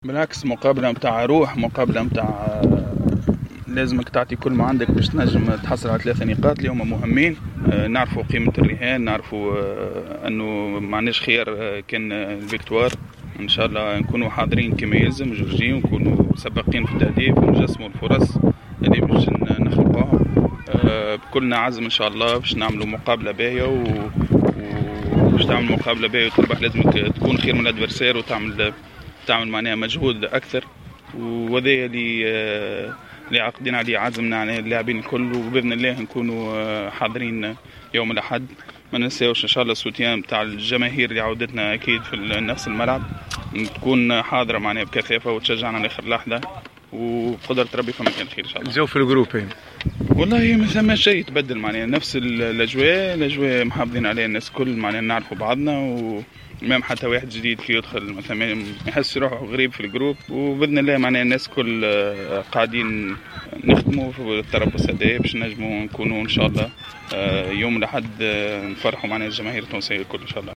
بالعكس، مقابلة متاع روح، مقابلة متاع لازمك تعطي كل ما عندك باش تنجم تحصل على 3 نقاط اللي هما مهمين. نعرفوا قيمة الرهان، نعرفوا انه معناش خير كان الفيكتوار. ان شاء الله نكونوا حاضرين كما يلزم جورجين، ونكونوا سباقين في التهديف ونجسموا الفرص اللي باش نخلقوها بكلنا عزم ان شاء الله باش نعملوا مقابلة باهية. وباش تعمل مقابلة باهية وتربح لازمك تكون خير من الادفرسير وتعمل معناها مجهود اكثر. وهذا اللي عاقدين عليه، عزمنا على اللاعبين الكل، وباذن الله نكونوا حاضرين يوم الاحد. ما ننساوش ان شاء الله السوتيان نتاع الجماهير اللي عودتنا اكيد في نفس الملعب تكون حاضره معناها بكثافه وتشجعنا لاخر لحظه، وبقدرة ربي فما كان خير ان شاء الله. الجو في الجروب والله ما ثم شيء يتبدل معناها، نفس الاجواء محافظين عليها الناس كل معناها، نعرفوا بعضنا، ومام حتى واحد جديد كي يدخل مثلا ما يحس روحه غريب في الجروب. وباذن الله معناها الناس كل قاعدين نخدموا في التربص هذا باش نجموا نكونوا ان شاء الله يوم الاحد نفرحوا معناها الجماهير التونسيه الكل ان شاء الله.